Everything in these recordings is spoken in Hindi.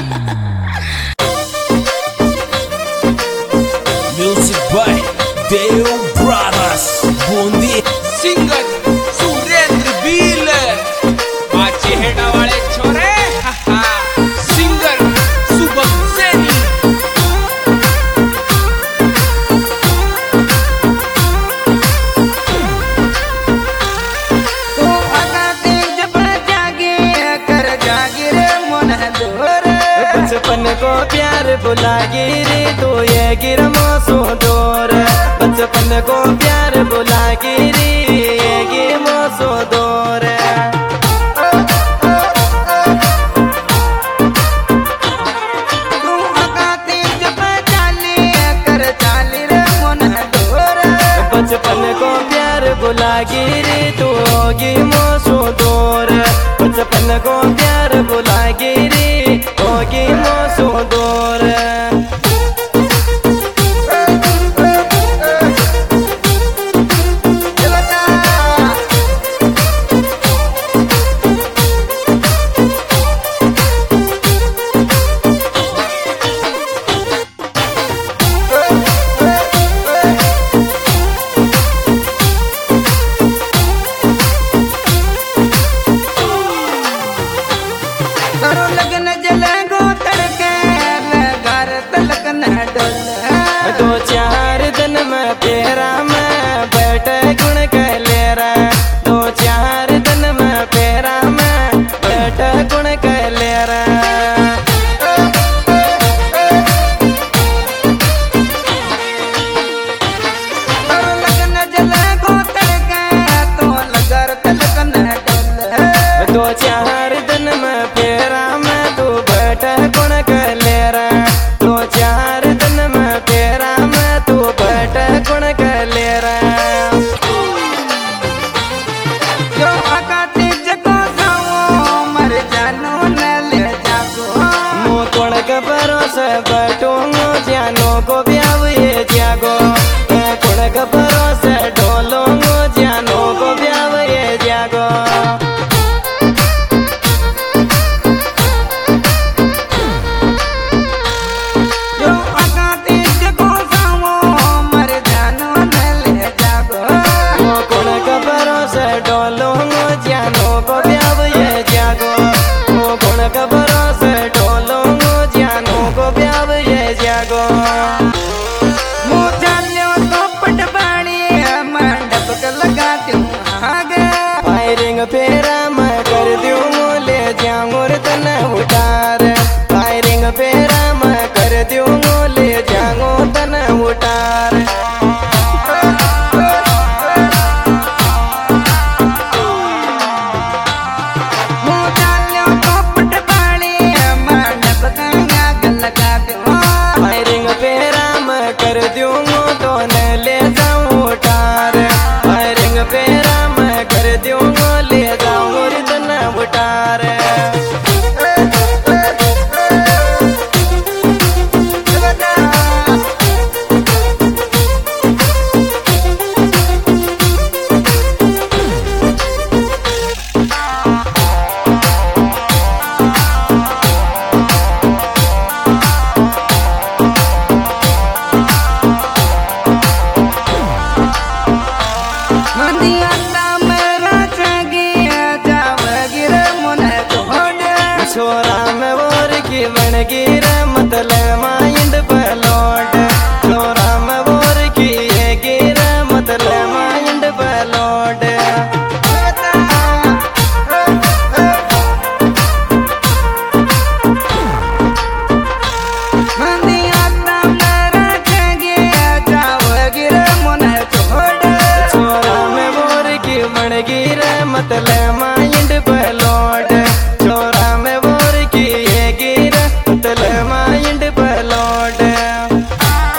Music by Deo Brothers, Bundi singer Surendra Beel Bache Heda वाले छोरे सिंगर सुबह सैनी तो अगाते जब जागे कर जागे रे मन दोर बचपन को प्यार बुलागी रे तो ये गिर मौसो दोर बचपन को प्यार बुलागी रे ये गिर मौसो दोर तू अगाते जब चाले कर चाले रे मन दोर बचपन को प्यार बुलागी रे तो होगी मौसो दोर बचपन को प्यार बुलागी रे होगी मौसो दोर करो लगन जलेगो तड़के लगार तलकन डोल दो चार दिन में पेरा में बैठे गुण कहलेरा दो चार दिन में पेरा में बैठे गुण कहलेरा करो लगन जलेगो तड़के तो लगार तलकन डोल दो चार दिन में पेरा में तू बैठे गुण कहलेरा दो चार दिन में पेरा में तू बैठे गुण कहलेरा जो अकाते जको जाओ मर जानो न ले जागो मो कोण के भरोसे बैठूंगो जानो को ब्याव ये जागो मैं कोण के भरोसे ढोलूंगो जानो को ब्याव ये जागो जो अगाते जको जाओ मर जानो न ले जागो वो कोण का भरोसे ढोलूंगो जानो को ब्याव ये जागो वो कोण का भरोसे ढोलूंगो जानो को ब्याव ये जागो मो जालियो तो पटबाणी मंडप के लगाती हूँ आगे फायरिंग फेरा मैं कर दूँ ले जाऊँ रे तने उतार फायरिंग फेरा मैं कर दूँ ले जाऊँ तने उतार मो जालियो तो पटबाणी मंडप के आगे लगाती हूँ फायरिंग फेरा मैं कर दूँ तो न ले जाऊँ उतार फायरिंग फेरा मैं कर दूँ ले जाऊँ रे तने उतार छोरा में वोर की बनगी रे मतलब माइंड बलोड छोरा में वोर की ये गिरा मतलब माइंड बलोड छोरा में वोर की बनगी रे मतलब माइंड बलोड छोरा में वोर की ये गिरा मतलब माइंड बलोड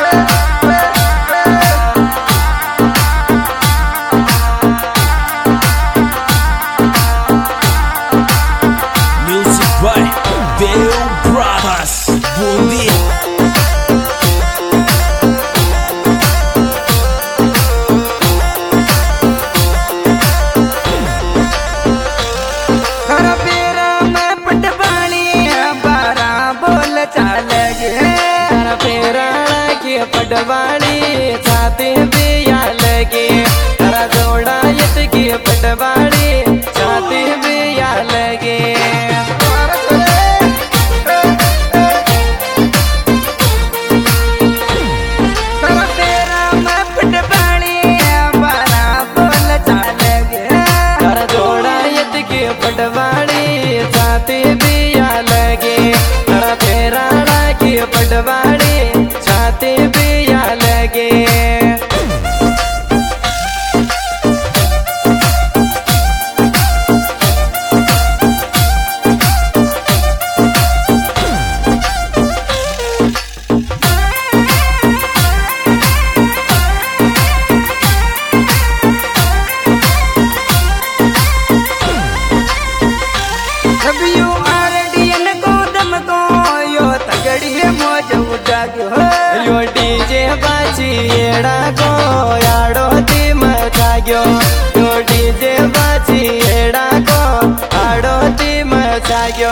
पटवाड़ी छाती भी या लगे तारा जोड़ा इतकी पटवाड़ी छाती भी या लगे पटवाड़ी छाती भी या लगे तारा तेरा की पटवाड़ी छाती भी या लगे यो डीजे बाची एड़ा को याडो ती मचाग्यो यो डीजे बाची एड़ा को आडो ती मचाग्यो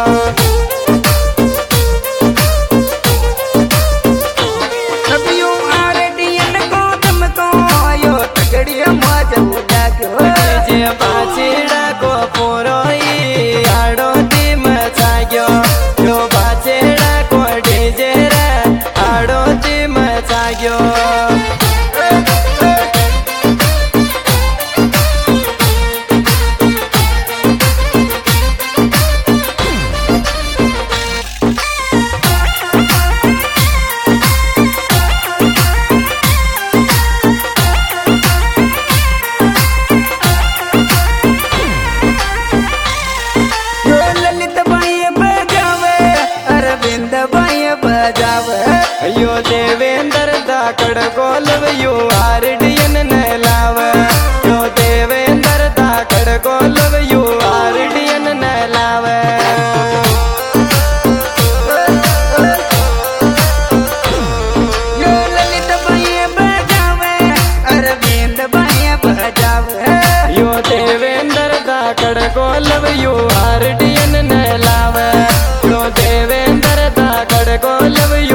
डीजे बाची एड़ा को पुरोई आडो ती मचाग्यो यो बाचेड़ा को डीजे आडो ती मचाग्यो यो देवेंद्र दाकड़ गोलव यो आरडीएन नहलाव यो देवेंद्र दाकड़ गोलव यो आरडीएन नहलाव यो ललित भैया बजावे अरविंद भैया बजावे यो देवेंद्र दाकड़ गोलव यो आरडीएन नहलाव यो देवेंद्र दाकड़ गोलव यो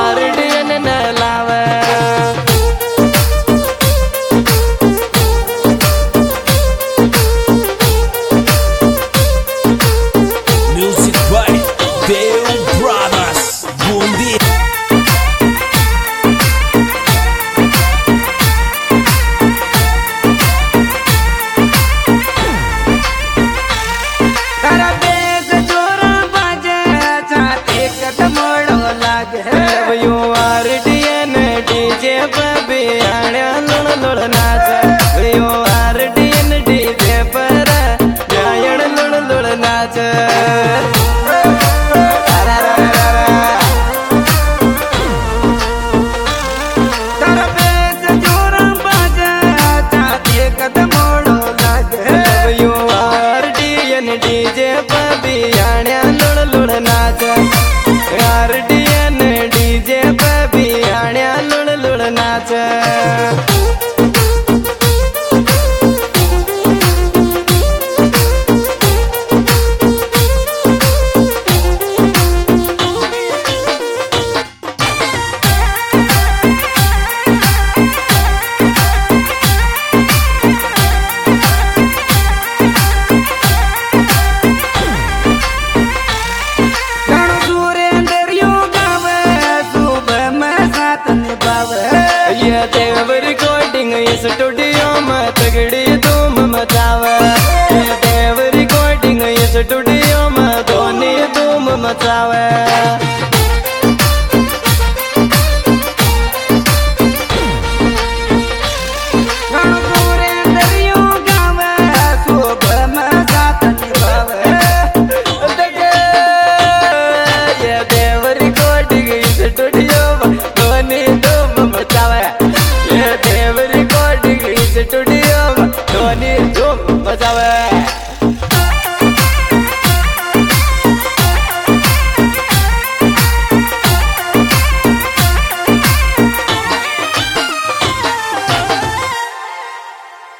डीजे पे आण्या लुड़ लुड़ नाच आरडीएन डीजे पे आण्या लुड़ लुड़ नाच ये देव रिकॉर्डिंग इस स्टूडियो में तगड़ी धूम मचावे ये देव रिकॉर्डिंग इस स्टूडियो में धोनी धूम मचावे स्टूडियो में धोनी धूम मचावे।